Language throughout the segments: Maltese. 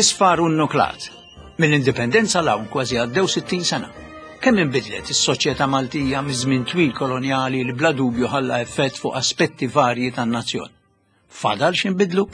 Isfar u nnuklat. Mill-indipendenza l-hawn kważi għaddew 60 sena. Kemm inbidlet is-soċjetà Maltija miż-żmien twil kolonjali li bla dubju ħalla effett fuq aspetti varji tan-nazzjon. Fadal x'inbidlu?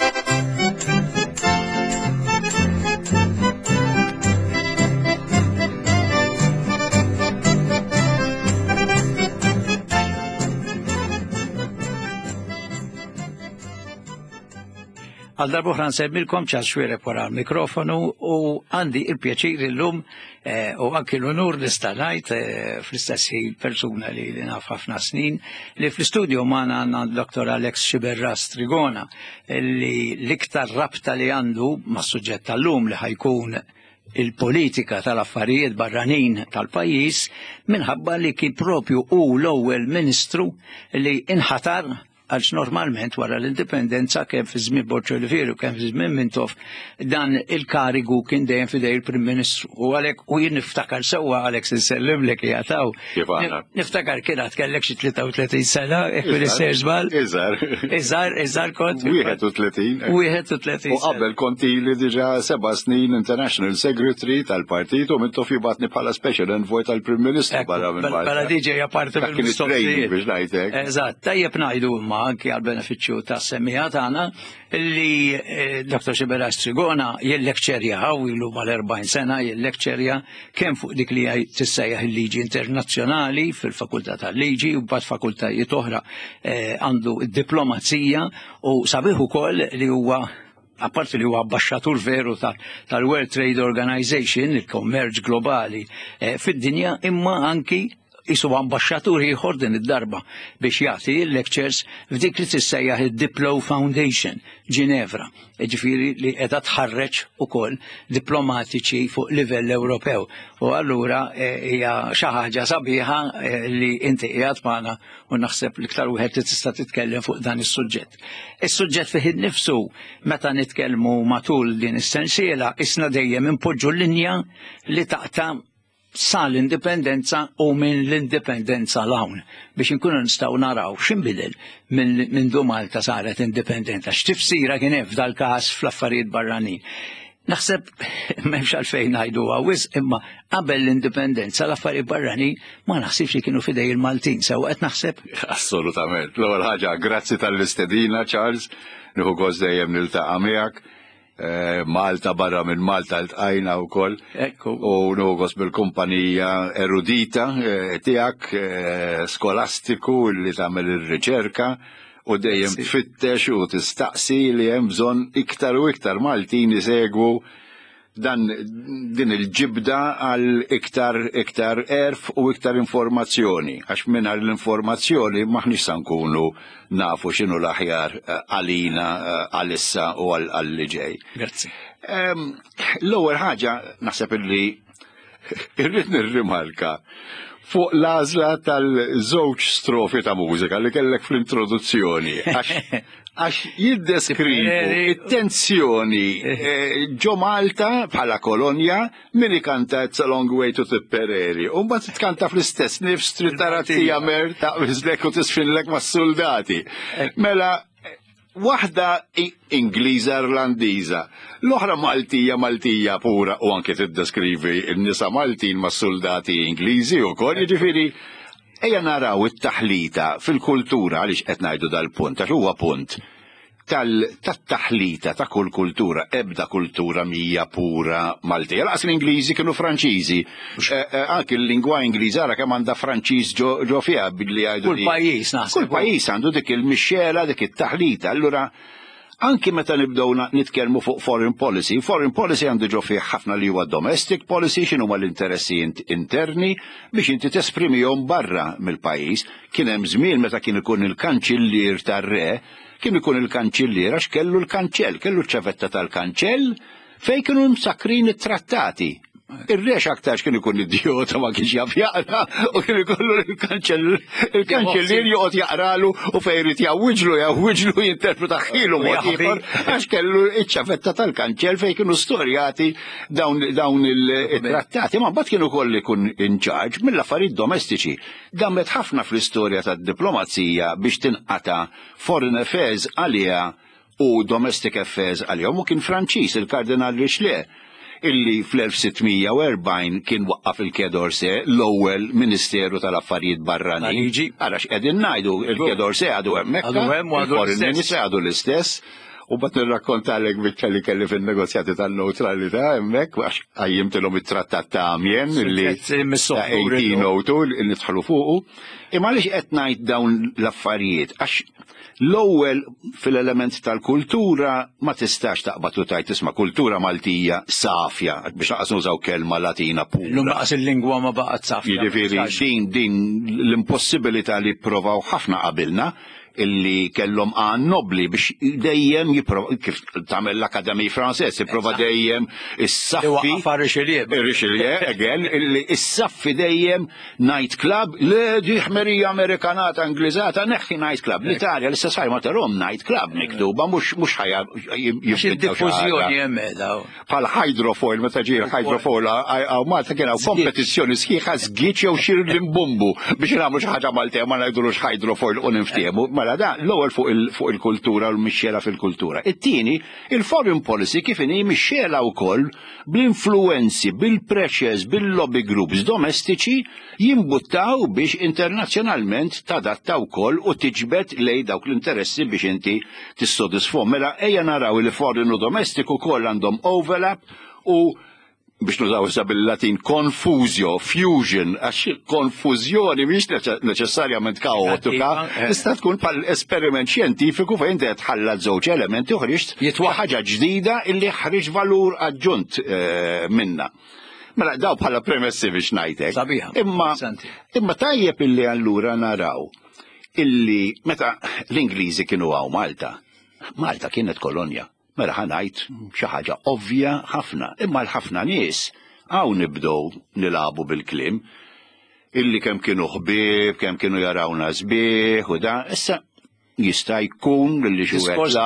Għal darbohra nsemmilkom ċas xwierek wara l-mikrofonu u għandi il-pjaċir illum u anki l-onur nistanajt fl-istess persuna li naf ħafna snin li fl-istudio magħna għandna Dr. Alex Xiberra Strigona li l-iktar rabta li għandu mas suġġett tal-lum li ħajkun il-politika tal-affarijiet barranin tal-pajjiż minħabba li kien propju hu l-ewwel Ministru li inħatar għalx normalment wara l-indipendenza kemm fi żmien Borċoliveru kemm fi żmien Mintoff dan il-karigu kien dejjem fidej il-Prim Ministru u għalhekk u jien niftakar sewwa Alex insellimlek jagħtaw. Niftakar kien għad kellek xi 33 sena hekk il-isser żball. Iżgħar kont. 31. U qabel konti li diġà 7 snin International Secretary tal-Partit u Mintoff jibatni bħala Special Envoy tal-Prim Ministru barra minn Malta. Bħala diġej apparti mill-mistoqsijiet. Biex ngħidlek. Eżatt, tajjeb ngħidu anki għal benefiċċju ta' semmija tagħna li Dr. Xiberra Strigona jillekċerja ilu mal-40 sena jillekċerja kemm fuq dik li tissejjaħ il-liġi internazzjonali fil-Fakultà tal-Liġi u b'għad fakultajiet oħra għandu d-diplomazija u sabiħ ukoll li huwa apparti li huwa abbaxxatur veru tal-World Trade Organization, il-kommerċ globali fid-dinja imma anki isu ambasċatur ieħor din id-darba biex jagħti l-lectures f'dik li tissejjaħ id-Diplo Foundation Ginevra, ġifieri li qiegħda tħarreġ ukoll diplomatiċi fuq livell Ewropew. U allura hija xi ħaġa sabiħa li inti qiegħed magħna u naħseb l-iktar wieħed li tista' titkellem fuq dan is-suġġett. Is-suġġett fih innifsu meta nitkellmu matul din is-sensiela isna dejjem impoġġu l-linja li taqta' sa l-indipendenza u minn l-indipendenza l-hawn biex nkunu nistgħu naraw x'inbidel minn Malta saret indipendenta, x'tifsira kien hemm f'dal-każ fl-affarijiet barranin. Naħseb m'hemmx għalfejn ngħiduha wisq imma qabel l-indipendenza l-affarijiet barranin ma naħsibx li kienu fidej il-Maltin sew qed naħseb. Assolutament. L-ewwel ħaġa grazzi tal-istedina Charles, nieħu gost dejjem niltaqa' miegħek. Malta barra minn Malta l-tqajna wkoll u nogos bil-kumpanija erudita tiegħek skolastiku li tagħmel ir-riċerka u dejjem tfittex u tistaqsi li hemm bżonn iktar u iktar Maltin isegwu din il-ġibda għal iktar erf u iktar informazzjoni għax mingħajr l-informazzjoni maħniex se nkunu nafu x'inhu l-aħjar għalina għalissa u għall-li ġej. Grazzi. L-ewwel ħaġa naħseb illi irrid nirrimarka fuq l-għażla tal-żewġ strofi ta' mużika li kellek fl-introduzzjoni għax jiddeskrivu it-tensjoni ġo Malta bħala kolonja min ikanta It's a Long Way to Tipperary u mbagħad titkanta fl-istess nifs trid tara tijamer taqbiżlek u tisfinlek mas-soldati. Mela waħda Ingliża Irlandiża, l-oħra Maltija pura u anke tiddeskrivi n-nisa Maltin mas-soldati Ingliżi wkoll, jiġifieri ejja naraw it-taħlita fil-kultura għaliex qed ngħidu dal-punt għax huwa punt tat-taħlita ta' kull kultura, ebda kultura mija pura Maltija. Laqas l-Ingliżi kienu Franċiżi. Anke l-lingwa Ingliża ara kemm għandha Franċiż ġo fiha billi jgħidu. Kull pajjiż naħseb. Kull pajjiż għandu dik il-mixxela, dik it-taħlita. Allura anki meta nibdew nitkellmu fuq foreign policy għandu ġo fih ħafna li huwa domestic policy x'inhuma l-interessi interni biex inti tesprimihom barra mill-pajjiż. Kien hemm żmien meta kien ikun il-kanċillier tar-re, kien ikun il-kanċillier għax kellu l-kanċell, kellu ċ-ċavetta tal-kanċell fejn kienu msakrin it-trattati. Ir-rex aktarx kien ikun idiota ma kienx jaf jaqra u kien ikollu il-kanċellier joqgħod jaqralu u fejn irid jawwiġlu jinterpreta ħielu mod ieħor għax kellu iċ-ċavetta tal-kanċell fejn kienu storjati dawn il-trattati. Ma mbagħad kienu ukoll ikun in charge mill-affarijiet domestiċi. Dammet ħafna fl-istorja tad-diplomazija biex tinqata foreign affairs għaliha u domestic affairs għal-jom u kien Franċiż, il-Kardinal Richelieu, illi fl-1640 kien waqqaf il-Quai d'Orsay l-ewwel Ministeru tal-Affarijiet Barranin. Għalax qegħdin ngħidu il-Quai d'Orsay għadu hemmhekk, il-Foreign Ministry għadu l-istess. U bat nirrakkontalek biċċa li kelli fin-negozjati tal-neutralità hemmhekk għax għajjimtilhom it-trattat ta' Amiens illi ta' 1802 li nidħlu fuqu. Imma għaliex qed ngħid dawn l-affarijiet għax l-ewwel fil-element tal-kultura ma tistax taqbad u tajt tisma' kultura Maltija safja biex naqas nużaw kelma Latina pura. Llum naqas il-lingwa ma baqgħet safja. Jiġifieri din l-impossibilità li ppruvaw ħafna qabilna illi kellhom għan nobli biex dejjem kif tagħmel l-Akademija Fransez jipprova dejjem issaffi Richelieu again illi issaffi dejjem night club le di ħmerija Amerikanata Ingliżata neħħi night club. L-Italja l-istess ħajma terhom night club miktuba mhux ħajja diffużjoni hemmhekk. Bħal hydrofoil meta ġie hydrofoil għaw Malta kien hawn kompetizzjoni sħiħa żgiċ jew xirlin bumbu biex nagħmlu xi ħaġa Maltija ma ngħidulux hydrofoil u niftiehmu. Da l-ewwel fuq il-kultura u l-mixxela fil-kultura. It-tieni, il-foreign policy kif inhi mixxela wkoll bl-influenzi, bil-pressures, bil-lobby groups domestiċi jimbuttaw biex internazzjonalment tadatta wkoll u tiġbed lej dawk l-interessi biex inti tissodisfhom. Mela ejja naraw li foreign u domestiku wkoll għandhom overlap u biex nużaw sa bil-Latin confusio, fusion, għax konfużjoni mhix neċessarjament kaotika, tista' tkun bħal esperiment xjentifiku fejn qed tħallat żewġ elementi u ħriġt ħaġa ġdida illi ħriġ valur aġġunt minna. Mela daw bħala premessi biex ngħidlek. Imma tajjeb illi allura naraw illi meta l-Ingliżi kienu hawn Malta. Malta kienet kolonja. Mela ħanajt xi ħaġa ovvja ħafna, imma l-ħafna nies hawn nibdew nilagħbu bil-kliem illi kemm kienu ħbieb, kemm kienu jarawna sbieħ u da, issa jista' jkun illi xi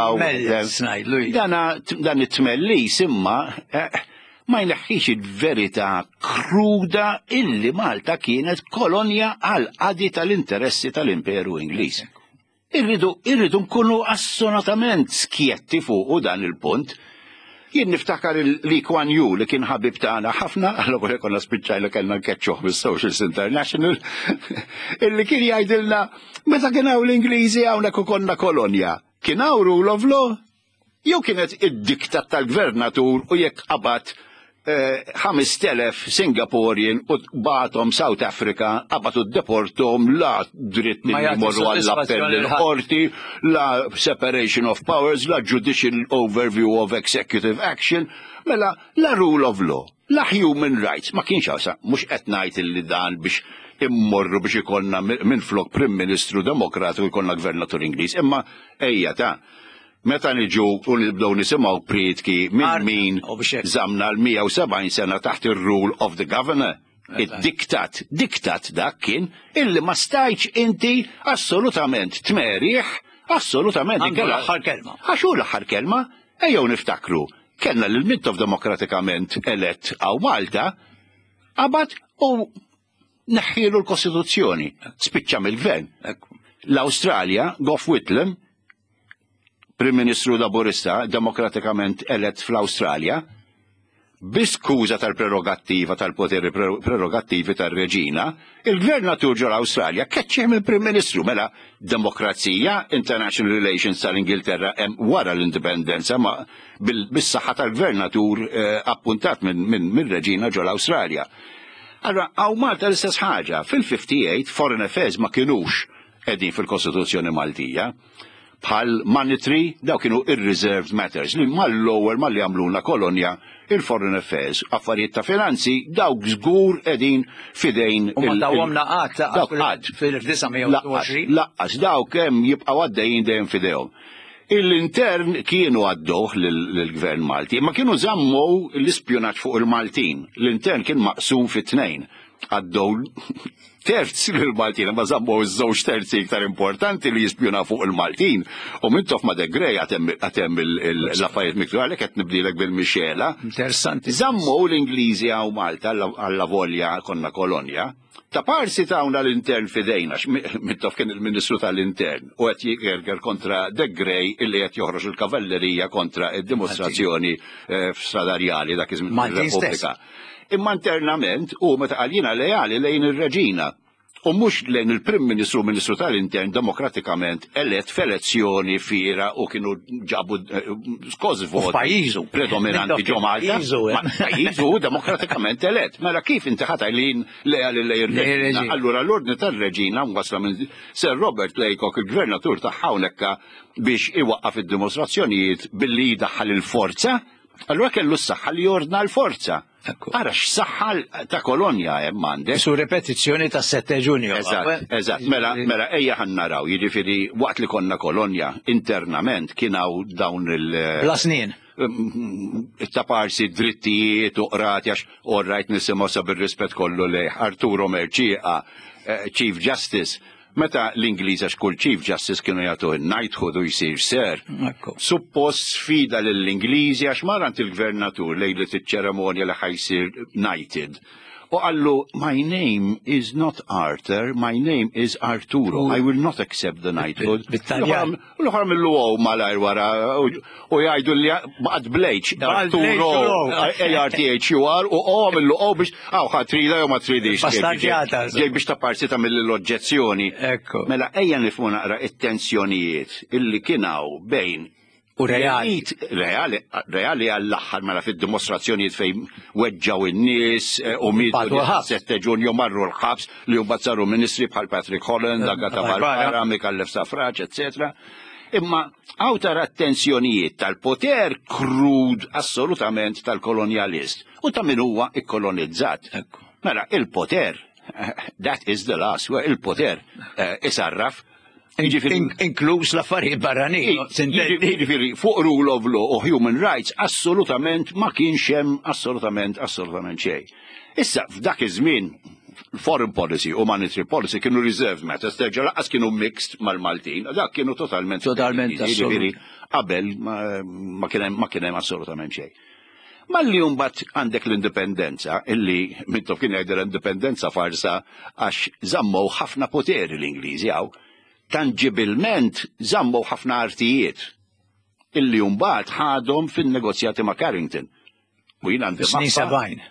dan it-tmellis imma ma jneħħix il-verità kruda illi Malta kienet kolonja għal qadi tal-interessi tal-Imperu Ingliż. Irridu nkunu assolutament skjetti fuq dan il-punt. Jien niftakar Lee Kuan Yew li kien ħabib tagħna ħafna, allura konna spiċċaj li kellna nkeċċuh bis-Socials International, illi kien jgħidilna meta kien hawn l-Ingliżi hawnhekk konna kolonja, kien hawn rule of law jew kienet id-diktat tal-gvernatur u jekk qabad 5,000 Singaporian u batom South Africa qabatu deportom la dritt li jmorru għall-appell il-qorti, la separation of powers, la judicial overview of executive action, mela la rule of law, la human rights. Ma kienx għasa, mux qed ngħid li dan biex immorru biex ikonna minn flok Prim Ministru Demokratiku jkollna Gvernatur Ingliż, imma ejja ta' meta niġu u nibdew nisimgħu prietki minn min żamna l-170 sena taħt ir-rule of the governor. Id-diktat dak kien illi ma stajtx inti assolutament tmerieħ, assolutament l-aħħar kelma. Għaxu l-aħħar kelma, ejjew niftakru, kellna l-Mittof demokratikament elett għaw Malta, qabad u neħħielu l-Kostituzzjoni, spiċċa mill-gvern. L-Awstralja, Gough Whitlam, Prim Ministru Laburista demokratikament elett fl-Awstralja, biskuża tal-prerogattiva tal-poteri prerogattivi tal-reġina, il-gvernatur ġol Awstralja keċċeħ il-Prim Ministru mela demokrazija, international relations tal-Ingilterra wara l-indipendenza ma bis-saħħa tal-gvernatur appuntat minn reġina ġol Awstralja. Allora, għaw Malta l-istess ħaġa, fil-58 Foreign Affairs ma kienux qegħdin fil-Kostituzzjoni Maltija, bħal monetary, daw kienu irreserved matters, li mal-lower mal-li għamluna kolonja il-foreign affairs, affarijiet ta' finanzi, dawk żgur edin fidejn. U ma dawhom naqat fil-1920? Laqqas, dawk hemm jibqgħu għaddejjin dejjem fidejhom. Il-intern kienu għadduh lill-gvern Malti, ma kienu żammu l-ispjunaġġ fuq il-Maltin. L-intern kien maqsum fit-tnejn. għaddew terz l-Maltin, ma zammu iż-żewġ terzi iktar importanti li jispjuna fuq il-Maltin. U mintof ma Degrey għatem l-affarijiet miktub għalek qed nibdilek bil-Mixela. Interessanti. Zammu l-Ingliżi għaw Malta għalla volja konna kolonja. Ta' parsi tawna l-intern fidejna, mintof kien il-Ministru tal-Intern, u għet jigerger kontra Degrey illi għet joħroġ il-kavallerija kontra id-dimostrazzjoni stradarjali dak iż-żmien Repubblika. Imma internament u meta għaljina lejali lejn ir-Reġina u mhux lejn il-Prim Ministru Ministru tal-Intern demokratikament elett f'elezzjoni fira u kienu ġabu skoż voti pajjiżu predominanti ġo Malta. Pajjiżu demokratikament elett. Mela kif inti ħatajlin lejali lejn ir-Reġina? Allura l-ordni tal-Reġina wasla minn Sir Robert Laycock, il-gvernatur ta' hawnhekk biex iwaqqaf id-dimostrazzjonijiet billi jidaħħal il-forza. Allura kellu s-saħħa li jordna l-forza. Ara x-saħħa ta' kolonja hemm għandek. Su repetizzjoni ta' 7 Ġunju. Eżatt, mela ejja ħannaraw, jiġifieri waqt li konna kolonja internament kienaw dawn Bla snin. ta' parsi drittijiet u qrati għax orrajt nisimgħu sa bir-rispett kollu lejh Arturo Merċieqa, Chief Justice. Meta l-Ingliż għax kull Chief Justice kienu jagħtu knighthood u jsir ser. Suppost sfida lill-Ingliżi għax marant il-gvernatur lejlet iċ-ċeremonja li ħajsir knighted. U għallu, my name is not Arthur, my name is Arturo. I will not accept the knighthood. Bit-Taljan. L-ħar mill-lu malajr wara u jgħidu li baqad blejċ Arturo, A-R-T-H-U-R u mill-lu biex ħa trida jew ma tridix. Bastarġata. Ġej biex ta' parsi ta' mill-oġġezzjoni. Mela ejja nifmu naqra it-tensjonijiet illi kienaw bejn u reali għall-aħħar mela fid-dimostrazzjonijiet fejn weġġaw in-nies u midu 7 Ġunju marru l-ħabs li mbagħad saru ministri bħal Patrick Holland, Agata Barbara, Mikallef Safraġ, etc. Imma hawn tara attenzjonijiet tal-poter krud assolutament tal-kolonjalist u ta' min huwa ikkolonizzat. Mela il-poter, that is the last word, il-poter isarraf. Inkluż l-affarijiet barranin. Jiġifieri fuq rule of law u human rights assolutament ma kienx hemm assolutament xejn. Issa f'dak iż-żmien foreign policy u monetary policy kienu reserved matters, terġa' laqqas kienu mixed mal-Maltin, dak kienu totalment jiġifieri qabel ma kien hemm assolutament xejn. Malli mbagħad għandek l-indipendenza, illi mintof kien jgħidu l-indipendenza farsa għax żammew ħafna poteri l-Ingliżi hawn. Tangibilment żammu ħafna artijiet illi mbagħad ħadhom fin-negozjati ma' Carrington. U jien għandi snin 70.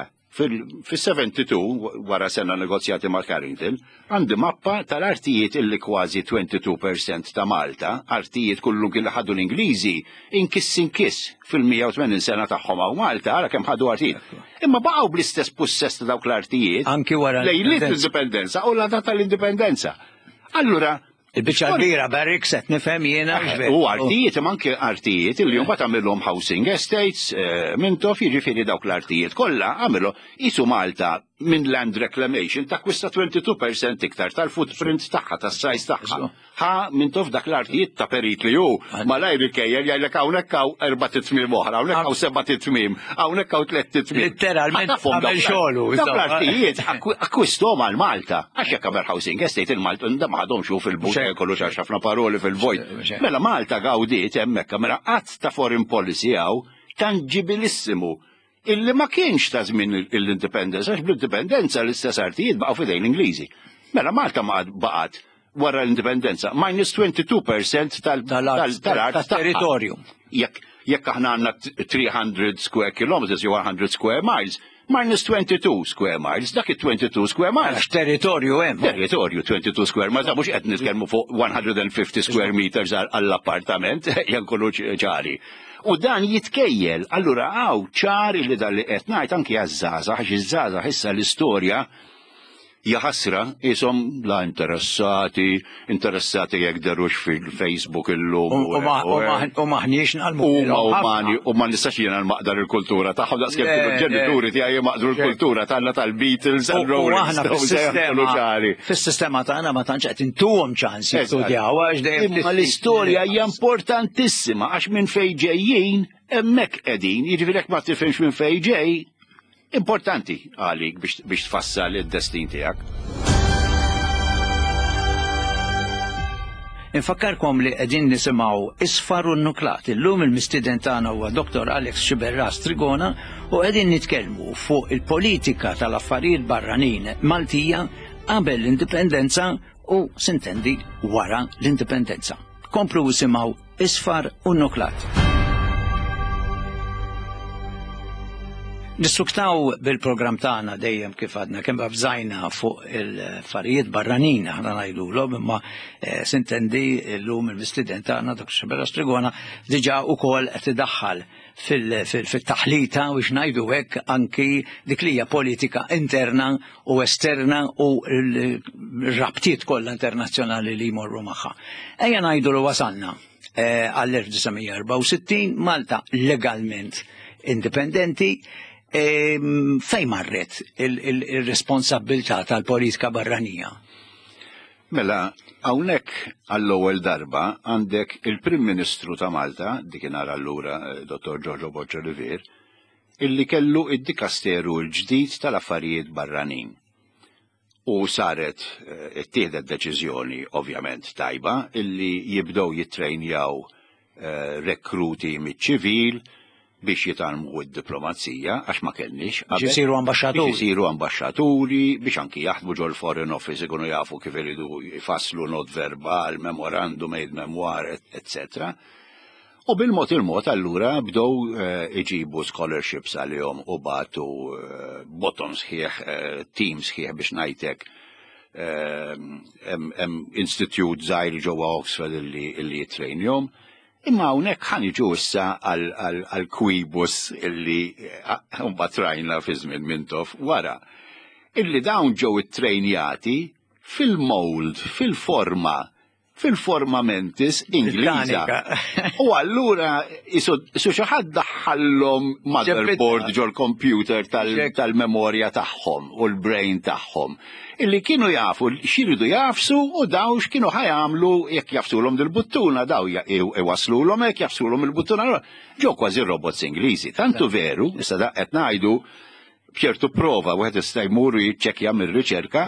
Fis-72 wara sena negozjati ma' Carrington, għandi mappa tal-artijiet illi kważi 22% ta' Malta, artijiet kullu kien ħadu l-Ingliżi inkiss fil-180 sena tagħhom hawn Malta, ara kemm ħadu artijiet. Imma baqgħu bl-istess pussess ta' dawk l-artijiet anki wara l-indipendenza u la data tal-indipendenza. Allura il-biċċa kbira barrik set nifhem jiena. U artijiet imma anke artijiet illi mbagħad għamilhom housing estates mintof jiġifieri dawk l-artijiet kollha għamilhom qisu Malta minn land reclamation takwista 22% iktar tal-footprint tagħha tas-sajż tagħha. Ħa mintof dak l-artijiet ta' peritli hu malajr il-kejjer jgħidlek hawnhekk hawn 4 titmiem oħra, hawnhekk hawn 7 titmiem, hawnhekk hawn 3 titmiem. Literalment għamel xogħlu. Dak l-artijiet akkwistom għal Malta għax jekk għamel housing estate il-Malta ma għadhomx hu fil-but kollu ħafna paroli fil-vojt. Mela Malta gawdiet hemmhekk mela qatt ta' foreign policy hawn tangibilissimu illi ma kienx ta' żmien l-indipendenza, għax bl-indipendenza l-istess artijiet baqgħu fidejn Ingliżi. Mela Malta ma baqgħet wara l-indipendenza minus 22% tal-territorju. Jekk aħna għandna 300 square kilometers jew 100 square miles, minus 22 square miles, dak it-22 square miles. Għax territorju hemm. Territorju 22 square miles, mhux qed nitkellmu fuq 150 square meters għall-appartament, jankunu ċari. U dan jitkejjel, allura ċari li dan li qed ngħid anke għaż-żgħażagħ, għax iż-żgħażagħ issa l-istorja jaħasra jisom la interessati jekk darux fil-Facebook illum. U maħniex nqalmu. U ma nistax jiena nmaqdar il-kultura tagħhom daqs kemm kienu ġenituri tiegħi jmaqdru l-kultura tagħna tal-Beatles and Rolling Stones. Fis-sistema tagħna ma tantx qed intuhom ċans jistudjaw għax dejjem. Imma l-istorja hija importantissima għax minn fejn ġejjin hemmhekk qegħdin, jiġifieri ma tifhimx minn fejn ġej importanti għalik biex tfassal id-destin tiegħek. Infakkarkom li qegħdin nisimgħu Isfar u n-Nuklat. Illum il-mistiden tagħna huwa Dr. Alex Xiberras Trigona u qegħdin nitkellmu fuq il-politika tal-affarijiet barranin Maltija qabel l-indipendenza u sintendi wara l-indipendenza. Komplu isimgħu Isfar u n-Nuklat. Nissuktaw bil-programm tagħna dejjem kif għadna kemm bżajna fuq il-affarijiet barranin aħna ngħidulhom imma sintendi llum il-mistiden tagħna Dr. Xiberras Trigona diġà wkoll qed idaħħal fit-taħlita biex ngħidu hekk anki dik li hija politika interna u esterna u l-rabtiet kollha internazzjonali li jmorru magħha. Ejja ngħidu li wasalna għall-1964 Malta legalment indipendenti. Fej marret il-responsabilità tal-politika barranija? Mela, hawnhekk għall-ewwel darba għandek il-Prim Ministru ta' Malta, dikinhar allura Dr. Giorgio Boccia-Rivera, illi kellu id-dikasteru l-ġdid tal-affarijiet barranin. U saret ittieħdet deċiżjoni ovvjament tajba illi jibdew jittrejnjaw rekruti miċ-ċivil biex jitalmu d-diplomazija, għax ma kellniex. Biex jisiru ambasċaturi, biex anki jaħdmu ġol Foreign Office ikunu jafu kif iridu jfasslu not verbal, memorandum, aid memoir, etc. U bil-mod il-mod allura bdew iġibu scholarships għalihom u batu bottom sħiħ, team sħiħ biex ngħidlek institute żgħir ġewwa Oxford illi jitrejnjom. Imma hawnhekk ħaniġu issa għal-kwibus illi mbagħad rajna fi żmien Mintoff wara. Illi dawn ġew ittrejnjati fil-mold, fil-forma mentis Ingliża. U allura isu xi ħadd daħħallhom motherboard ġol computer tal-memorja tagħhom u l-brain tagħhom. Illi kienu jafu xiridu jafsu u daw x'kienu ħajamlu jekk jafsulhom dil-buttuna daw iwaslulhom jekk jafsulhom il-buttuna. Ġew kważi robots Ingliżi. Tantu veru, issa qed ngħidu b'ċertu prova wieħed jista' jmur jiċċekkja mir-riċerka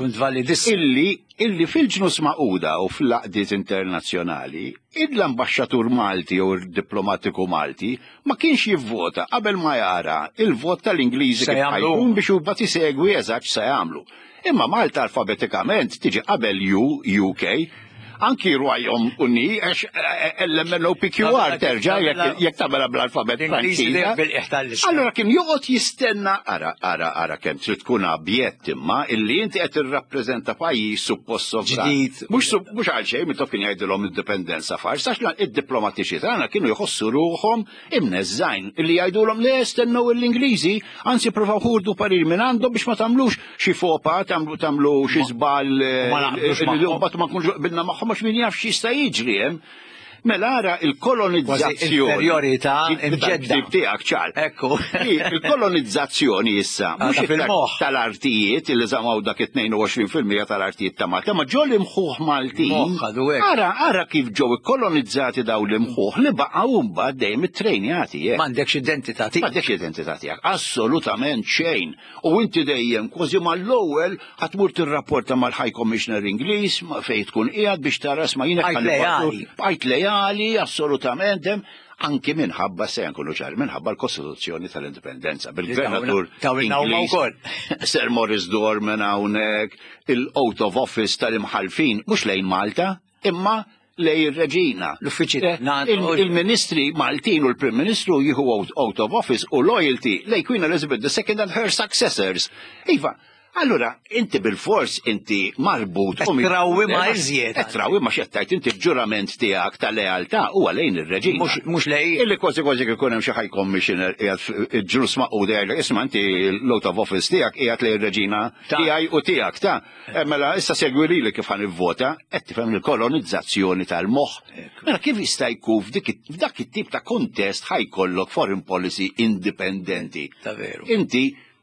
illi fil-ġnus Magħquda u fil-laqdiet internazzjonali l-ambaxxatur Malti u l-diplomatiku Malti ma kienx jivvota qabel ma jara il-vot tal-Ingliżi kif ħajkun biex jubgħat isegwi eżatt se jagħmlu. Imma Malta alfabetikament tiġi qabel UK, anki Rwajhom Uni, għax LMNOPQR terġa' jekk tagħmel bl-alfabet Franċiża. Allura kien joqgħod jistenna ara kemm trid tkun abjett imma illi inti qed tirrappreżenta pajjiż suppost sovran. Mhux għal xejn minn kien jgħidilhom id-dipendenza farsa għax id-diplomatiċi tagħna kienu jħossu ruħhom imneżżajn illi jgħidulhom le stennew l-Ingliżi, anzi provaw ħurdu parir minn għandhom biex ma tagħmlux xi fopa, tagħmlu xi żball ma nkunx qbilna magħhom mux min jaf xista jiġri, mela ara il-kolonizzazzjoni. Inferiorità imġedda. Tiegħek ċar. Ekku. Il-kolonizzazzjoni issa, mhux tal-artijiet li żamaw dak 22% tal-artijiet ta' Malta, ma ġew l-imħuħ Maltin. Ara kif ġew ikkolonizzati daw l-imħuħ li baqgħu mbagħad dejjem it-trejnjati. M'għandekx identità tiegħek. M'għandekx identità tiegħek. Assolutament xejn. U inti dejjem kważi mal-ewwel ħatmur tirrapporta mal-High Commissioner Ingliż fejn tkun qiegħed biex tara ma jinek assolutament, anki minħabba se nkunu ċar, minħabba l-Kostituzzjoni tal-Indipendenza. Bil-Gvernatur Ingliż, Sir Maurice Dorman hawnhekk, il-Oath of Office tal-imħalfin, mhux lejn Malta, imma lejn ir-Reġina. Il-Ministri Maltin u l-Prim Ministru jieħu Oath of Office u loyalty lejn Queen Elizabeth II and her successors. Iva, allora, inti bil-fors, inti marbut. Trawi ma iżjed. Trawi ma xettajt, inti ġurament tiegħek ta' lealtà u għalejn ir-Reġina. Mhux lej. Illi kważi kien hemm xi High Commissioner ġulus Magħquda jgħidlek isma' inti l-oath of office tiegħek qiegħed lejn ir-Reġina tiegħi u tiegħek ta'. Mela issa segwi lili kif ħanivvota qed tifhem il-kolonizzazzjoni tal-moħħ. Mela kif jista' jkun f'dak it-tip ta' kuntest ħajkollok foreign policy indipendenti. Ta' veru. Inti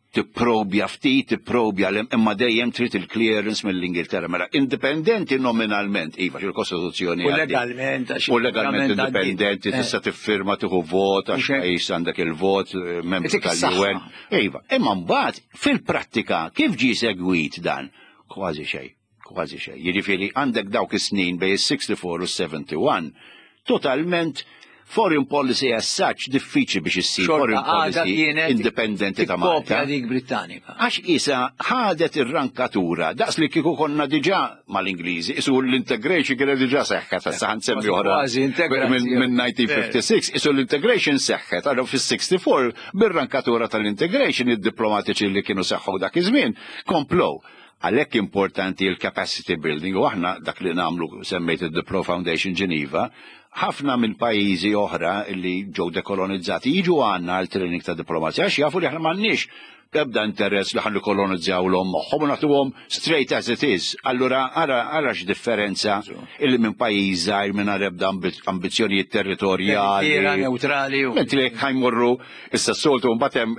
tipprobja ftit, tipprobja imma dejjem trid il-clearance mill-Ingilterra. Mela indipendenti nominalment, iva, il-Kostituzzjoni. U legalment. U legalment indipendenti, tista' tiffirma tieħu vot għax pajjiż għandek il-vot, membru tal-UN. Iva, imma mbagħad fil-prattika kif ġie segwit dan? Kważi xejn. Jiġifieri għandek dawk is-snin bejn is-64 u s-71 totalment foreign policy as such diffiċli biex issir foreign policy indipendenti ta' Malta. Dik Britannika. Għax isa ħadet ir-rankatura daqs li kieku konna diġà mal-Ingliżi, isu l-integration kienet diġà seħħet issa ħansemmi oħra minn 1956, isu l-integration seħħet għal fis-64 bir-rankatura tal-integration id-diplomatiċi li kienu seħħu dak iż-żmien komplow. Għalhekk importanti l-capacity building u aħna dak li nagħmlu semmejt id-Diplo Foundation Geneva, ħafna minn pajjiżi oħra li ġew dekolonizzati jiġu għandna għal training ta' diplomazija għax jafu li aħna m'għandniex ebda interess li ħallu kolonizzawlhom moħħhom u nagħtuhom straight as it is. Allura ara x'differenza illi minn pajjiż żgħir mingħajr ebda ambizzjonijiet territorjali. Neutrali. Mentri jekk ħajmorru issa s-soltu mbagħad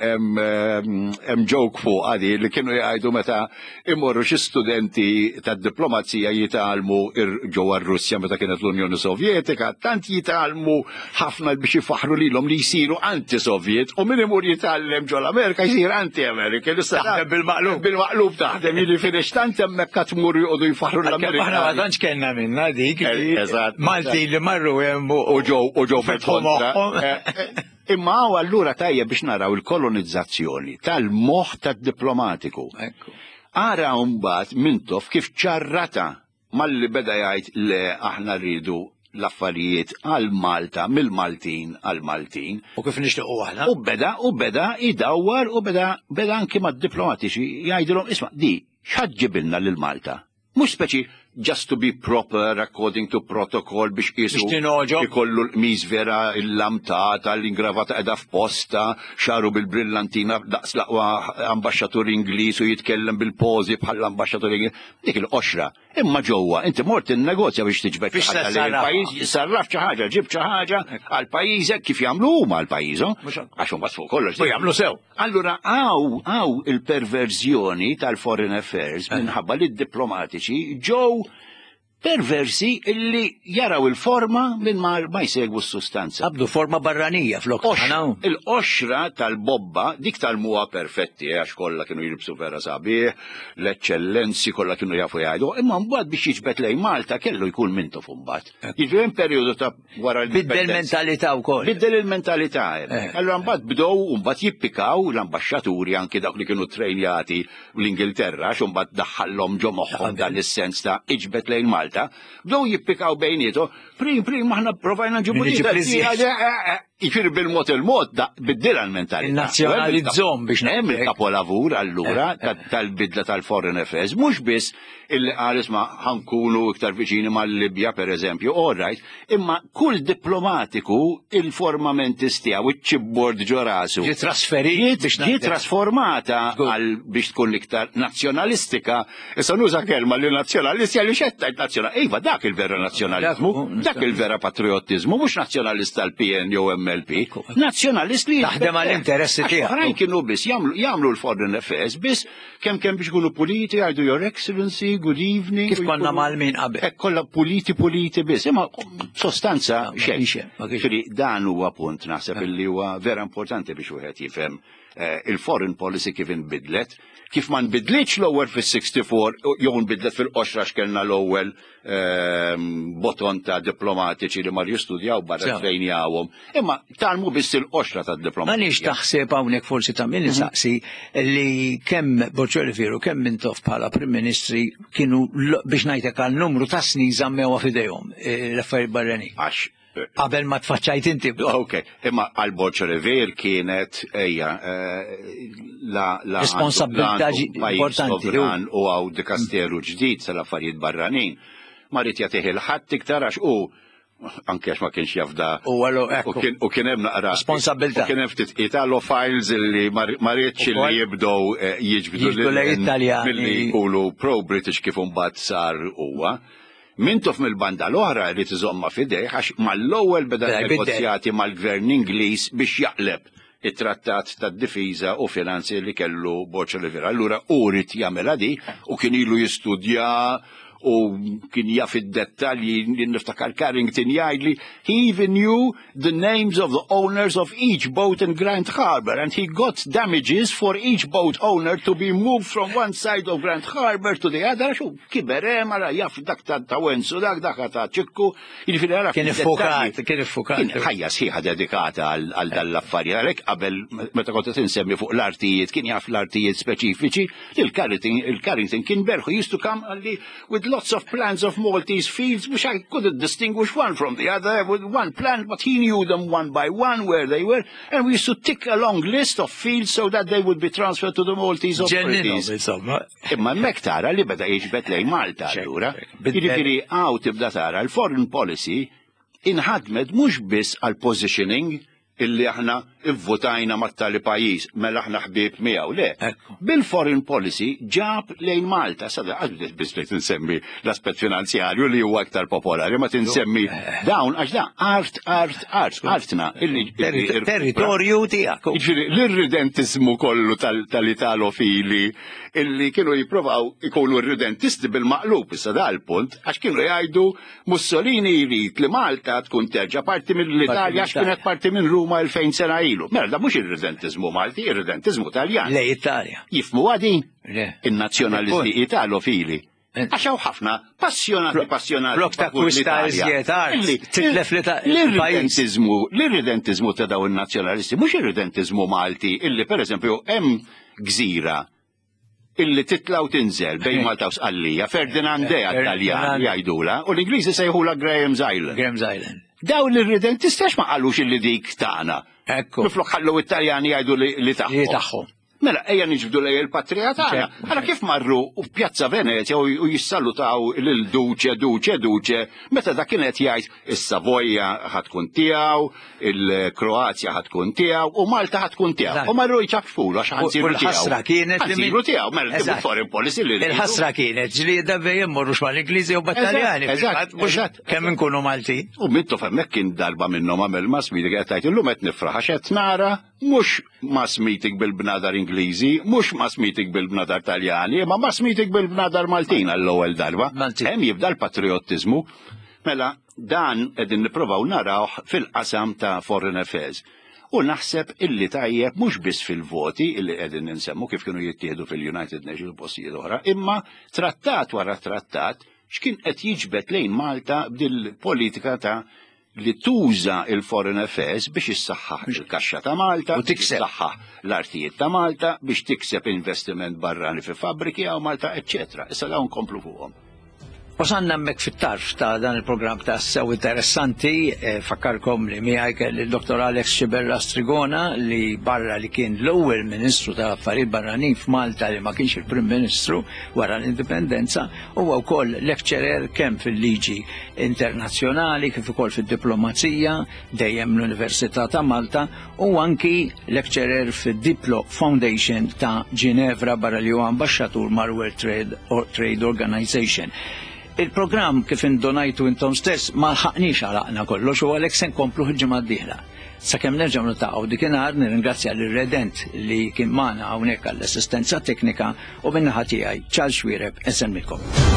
hemm joke fuq għadi li kienu jgħidu meta imorru xi studenti tad-diplomazija jitgħalmu ġewwa r-Russja meta kienet l-Unjoni Sovjetika, tant jitgħalmu ħafna biex jifaħru lilhom li jsiru anti-Sovjet u min imur jitgħallem ġol Amerika jsir anti-Amerika. Taħdem bil-maqlub. Bil-maqlub taħdem ili finex tant hemmhekk qed tmur joqogħdu jfaħru l-Amerika. Aħna ma tantx kellna minna dik. Malti li marru hemm u ġew fil-kontra. Imma hawn allura tajjeb biex naraw il-kolonizzazzjoni tal-moħħ tad-diplomatiku. Ara mbagħad Mintoff kif ċarrata malli beda jgħid le aħna rridu l-affarijiet għal Malta, mill-Maltin għal Maltin. U kif nixtiequ aħna? U beda idawwar u beda anke mad-diplomatiċi jgħidilhom isma' di x'ħaġġibilna lil Malta. Mhux speċi just to be proper according to protocol biex qisu ikollu l-qmiż vera l-lamtata, l-ingravata qiegħda f'posta, xaru bil-brillantina daqs l-aqwa ambaxxatur Ingliż u jitkellem bil-pożi bħal ambaxxatur Ingliż. Dik il-qoxra. Imma ġewwa inti mort in-negozja biex tiġbed il-pajjiż jisarraf xi ħaġa, ġib xi ħaġa għal pajjiżek kif jagħmlu huma għal pajjiżhom. Għax huma fuq kollox jagħmlu sew. Allura hawn il-perverżjoni tal-foreign affairs minħabba li d-diplomatiċi ġew perversi illi jaraw il-forma minn ma jsegwu s-sustanza. Abdu forma barranija flok. Il-qoxra tal-bobba, dik tal-muwa perfetti, għax kollha kienu jilbsu vera sabiħ, l-eċċellenzi kollha kienu jafu jgħidu, imma mbagħad biex jiġbed lejn Malta kellu jkun Mintoff mbagħad. Jiġri hemm perjodu ta' wara Biddel mentalità wkoll. Biddel il-mentalità. Allura mbagħad bdew u mbagħad jippikaw l-ambaxxaturi anke dawk li kienu trejnjati l-Ingilterra għax mbagħad daħħalhom ġo moħħhom dan is-sens ta' iġbed lejn Malta. Bdew jippikaw bejnietu, prim aħna provajna ġibu Iġifieri bil-mod il-mod biddilha l-mentalità. Il-nazzjonalizzom biex hemm il-kapolavur allura tal-bidla tal-foreign affairs, mhux biss illi qal isma' ħankunu iktar viċini mal-Libja pereżempju, all right, imma kull diplomatiku il-formaments tiegħu iċ-chipboard ġo rasu. Ġie trasferit biex ġie trasformata għal biex tkun iktar nazzjonalistika. Issa nuża kelma li nazzjonalistja li xetta nazzjonal. Iva dak il-vera nazzjonaliżmu, dak il-vera patriottiżmu, mhux nazzjonalista tal-PN jew MLP, nazzjonalist li taħdem għall-interessi tiegħek. Oħrajn kienu biss jagħmlu l-foreign affairs biss kemm biex ikunu puliti għajdu Your Excellency, good evening. Kif konna mal-min qabel. Kollha puliti biss, imma sostanza xejn. Dan huwa punt naħseb illi huwa vera importanti biex wieħed jifhem il-foreign policy kif inbidlet, kif ma nbidlitx l-ewwel fis-64 jew nbidlet fil-qoxra x'kellna l-ewwel boton ta' diplomatiċi li mar jistudjaw barra trejnjawhom. Imma talmu biss il-qoxra ta' diplomatiċi. M'għandix taħseb hawnhekk forsi tagħmel saqsi li kemm Boċoliveru kemm Mintoff bħala Prim Ministri kienu biex ngħidlek għal numru ta' snin żammewha f'idejhom l-affarijiet barranin. Qabel ma tfaċċajt inti. Ok, imma għal Boċoliver kienet la responsabilità importanti u għaw dikasteru ġdid sal-affarijiet barranin. Ma rrid jagħtih il-ħadd iktar għax anke għax ma kienx jafda u kien hemm naqra responsabilità. U kien hemm ftit Italo-files illi ma rridx li jibdew jiġbdu l-Italjani milli jqulu pro-British kif imbagħad sar huwa. Mintoff mill-banda l-oħra rrid iżomma f'idejh għax mal-ewwel beda negozjati mal-Gvern Ingliż biex jaqleb it-trattat tad-difiża u finanzi li kellu Boċ Olivera. Allura urid jagħmilha di u kien ilu jistudja u kien jaf id-dettalji li niftakar Carrington jgħidli he even knew the names of the owners of each boat in Grand Harbor and he got damages for each boat owner to be moved from one side of Grand Harbor to the other. Xu kiber mara jaf dak ta' Wenzu dak ta' ċikku. Kien iffukat. Ħajja sħiħa dedikata għal dal-affarijiet għalhekk qabel meta kont tinsemmi fuq l-artijiet kien jaf l-artijiet speċifiċi il-Carrington kien berħu used to come għalli with lots of plans of Maltese fields, which I couldn't distinguish one from the other with one plan, but he knew them one by one where they were, and we used to tick a long list of fields so that they would be transferred to the Maltese authorities. Imma mek tara li beda jiġbed lejn Malta allura. Jiġifieri għaw tibda tara l-foreign policy inħadmet mhux biss għal positioning illi aħna ivvotajna mat-tali pajjiż mela aħna ħbieb miegħu le. Bil-foreign policy ġab lejn Malta, sada biss li tinsemmi l-aspett finanzjarju li huwa aktar popolari, ma tinsemmi dawn għax da artna territorju tiegħek. L-irridentizmu kollu tal-Italofili illi kienu jippruvaw ikunu irridentisti bil-maqlub issa dal-punt għax kienu jgħidu Mussolini jrid li Malta tkun terġa' parti mill-Italja għax kienet parti minn Ruma 2000 sena ilu. Mela da mhux ir-redentizmu Malti, ir-redentizmu Taljan. Le Italja. Jifmu għadi? In-nazzjonalisti Italofili. Għaxaw ħafna passjonati. Blok ta' kwista titlef l-irredentizmu ta' daw in-nazzjonalisti, mhux ir-redentizmu Malti, illi pereżempju hemm gżira illi titlaw tinżel bejn Malta u Sqallija, Ferdinandea Taljan jgħidula, u l-Ingliżi sejħula Graham's Island. Daw l-irredentisti ma qalux illi dik tagħna. Miflok ħallu Italjani jgħidu li tagħhom. Mela, ejja niġbdu lej il-patrija tagħna. Ara kif marru f'Pjazza Venezia u jissallutaw lil Duce, meta dak kienet jgħid is-Savoja ħad tkun tiegħu, il-Kroazja ħad tkun tiegħu u Malta ħad tkun tiegħu. U marru jċafxfulu għax ħansiru tiegħu. Il-ħasra kienet ħansiru tiegħu, mela tibbu foreign policy li. Il-ħasra kienet ġlieda bejn morrux mal-Ingliżi u bat-Taljani. Eżatt. Kemm inkunu Maltin. U mittu hemmhekk kien darba minnhom għamel mass meeting qed tgħid illum qed nifraħ għax qed nara mhux mass meeting bil-bnadar Ingliżi, mhux mass meeting bil-bnadar Taljani, imma mass meeting bil-bnadar Maltin għall-ewwel darba. Hemm jibda l-patriottiżmu. Mela dan qegħdin nippruvaw narawh fil-qasam ta' foreign affairs. U naħseb illi tajjeb mhux biss fil-voti illi qegħdin ninsemmu kif kienu jittieħdu fil-United Nations postijiet oħra, imma trattat wara trattat x'kien qed jiġbed lejn Malta b'dil-politika ta' li tuża il-foreign affairs biex issaħħaħ il-kaxxa ta' Malta, u tissaħħaħ l-artijiet ta' Malta biex tikseb investiment barrani fi fabbriki għaw Malta, eccetera. Issa dawn komplu fuqhom. Wasanna hemmhekk fit-tarf ta' dan il-programm ta' sew interessanti, fakkarkom li miegħi kelli l-Dr. Alex Xiberra Strigona li barra li kien l-ewwel Ministru tal-Affarijiet Barranin f'Malta li ma kienx il-Prim Ministru wara l-indipendenza, huwa wkoll lecturer kemm fil-liġi internazzjonali kif ukoll fid-diplomazija dejjem l-Università ta' Malta u anki lecturer fid-Diplo Foundation ta' Ginevra barra li huwa ambaxxatur mal-World Trade Organization. Il-programm kif indonajtu intom stess ma ħaqniex għalaqna kollox u għalhekk se nkomplu ġimgħa d-dieħla. Sakemm nerġgħu niltaqgħu dikinhar nirringrazzja lir-redent li kien magħna hawnhekk għall-assistenza teknika u min-naħa tiegħi Charles Xwiereb insemmilkom.